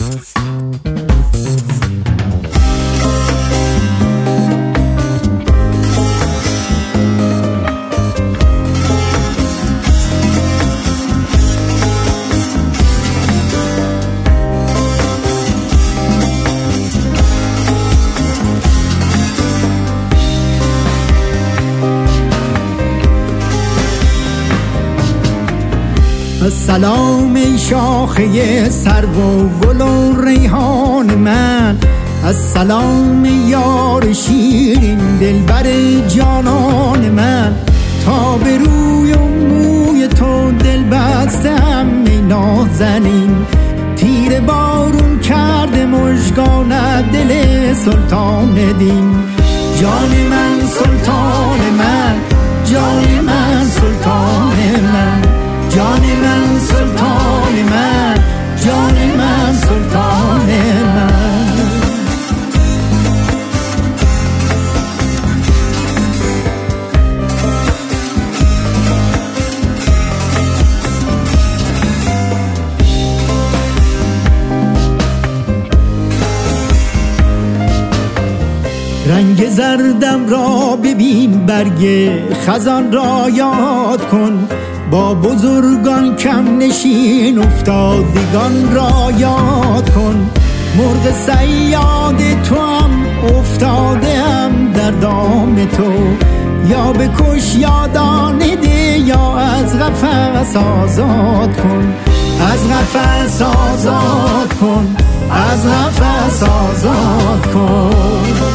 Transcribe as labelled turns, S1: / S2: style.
S1: سلام ای شاخه سرو و گل و ریحان من، السلام یار شیرین دلبر جانان من. تا به روی و موی تو دل بستم ای نازنین، تیر بارون کرده مژگان دل سلطان دین. جان من سلطان من، جان من سلطان من، جان من سلطان من، جان من سلطان من. رنگ زردم را ببین، برگ خزان را یاد کن، با بزرگان کم نشین افتادگان را یاد کن. مرغ صیاد تو هم افتاده هم در دام تو، یا بکش یا دانه ده یا از قفس آزاد کن، از قفس آزاد کن، از قفس آزاد کن.